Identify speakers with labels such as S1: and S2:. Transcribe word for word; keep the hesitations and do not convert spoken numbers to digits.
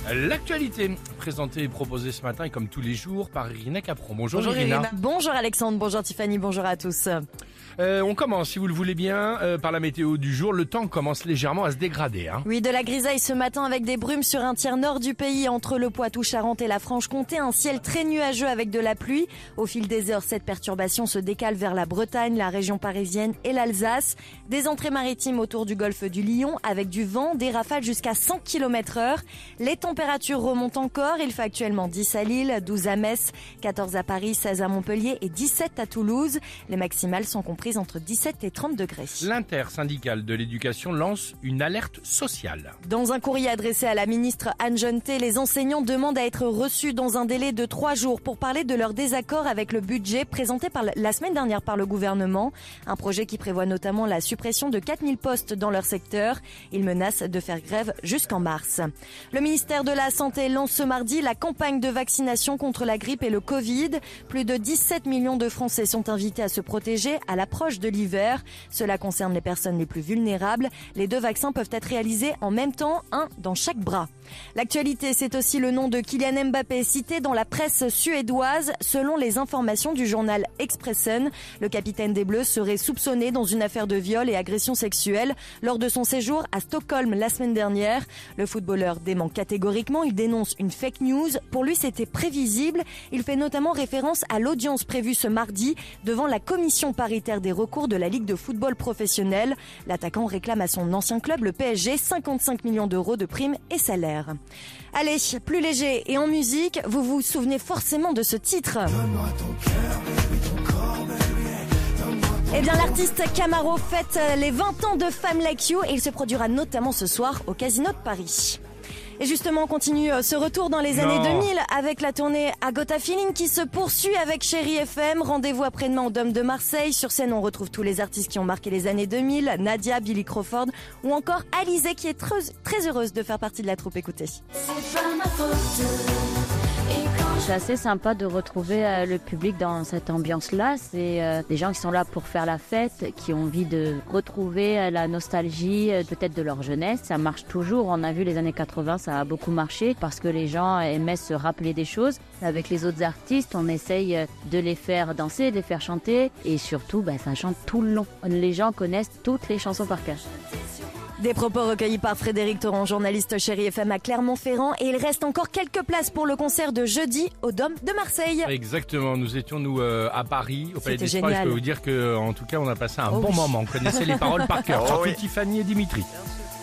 S1: L'actualité présentée et proposée ce matin, et comme tous les jours, par Irina Capron. Bonjour,
S2: Bonjour
S1: Irina.
S2: Irina.
S3: Bonjour Alexandre, bonjour Tiffany, bonjour à tous.
S1: Euh, on commence, si vous le voulez bien, euh, par la météo du jour. Le temps commence légèrement à se dégrader. Hein.
S3: Oui, de la grisaille ce matin avec des brumes sur un tiers nord du pays entre le Poitou-Charentes et la Franche-Comté. Un ciel très nuageux avec de la pluie. Au fil des heures, cette perturbation se décale vers la Bretagne, la région parisienne et l'Alsace. Des entrées maritimes autour du golfe du Lion avec du vent, des rafales jusqu'à cent kilomètres heure. Les températures remontent encore. Il fait actuellement dix à Lille, douze à Metz, quatorze à Paris, seize à Montpellier et dix-sept à Toulouse. Les maximales sont comprises entre dix-sept et trente degrés.
S1: L'intersyndicale de l'éducation lance une alerte sociale.
S3: Dans un courrier adressé à la ministre Anne Genetet, les enseignants demandent à être reçus dans un délai de trois jours pour parler de leur désaccord avec le budget présenté par la semaine dernière par le gouvernement. Un projet qui prévoit notamment la suppression de quatre mille postes dans leur secteur. Ils menacent de faire grève jusqu'en mars. Le ministère de la Santé lance ce mardi la campagne de vaccination contre la grippe et le Covid. Plus de dix-sept millions de Français sont invités à se protéger à l'approche de l'hiver. Cela concerne les personnes les plus vulnérables. Les deux vaccins peuvent être réalisés en même temps, un dans chaque bras. L'actualité, c'est aussi le nom de Kylian Mbappé cité dans la presse suédoise. Selon les informations du journal Expressen, le capitaine des Bleus serait soupçonné dans une affaire de viol et agression sexuelle lors de son séjour à Stockholm la semaine dernière. Le footballeur dément catégoriquement, il dénonce une fake news. Pour lui, c'était prévisible. Il fait notamment référence à l'audience prévue ce mardi devant la commission paritaire des recours de la Ligue de football professionnel. L'attaquant réclame à son ancien club, le P S G, cinquante-cinq millions d'euros de primes et salaires. Allez, plus léger et en musique, vous vous souvenez forcément de ce titre. Eh bien, l'artiste Camaro fête les vingt ans de Femme Like You et il se produira notamment ce soir au Casino de Paris. Et justement, on continue ce retour dans les
S1: Non.
S3: années deux mille avec la tournée I Got a Feeling qui se poursuit avec Chérie F M. Rendez-vous après-demain au Dôme de Marseille. Sur scène, on retrouve tous les artistes qui ont marqué les années deux mille, Nadia, Billy Crawford ou encore Alizée qui est très, très heureuse de faire partie de la troupe. Écoutez.
S4: C'est pas ma faute.
S5: C'est assez sympa de retrouver euh, le public dans cette ambiance-là. C'est euh, des gens qui sont là pour faire la fête, qui ont envie de retrouver euh, la nostalgie euh, peut-être de leur jeunesse. Ça marche toujours. On a vu les années quatre-vingts, ça a beaucoup marché parce que les gens aimaient se rappeler des choses. Avec les autres artistes, on essaye euh, de les faire danser, de les faire chanter et surtout, bah, ça chante tout le long. Les gens connaissent toutes les chansons par cœur.
S3: Des propos recueillis par Frédéric Torrent, journaliste Chérie F M à Clermont-Ferrand. Et il reste encore quelques places pour le concert de jeudi au Dôme de Marseille.
S1: Exactement, nous étions nous euh, à Paris, au Palais des
S3: C'était
S1: Sports. Je
S3: génial.
S1: peux vous dire que, en tout cas, on a passé un
S3: Oh
S1: bon
S3: oui.
S1: moment. On connaissait les paroles par cœur,
S2: Oh
S1: surtout
S2: oui.
S1: Tiffany et Dimitri.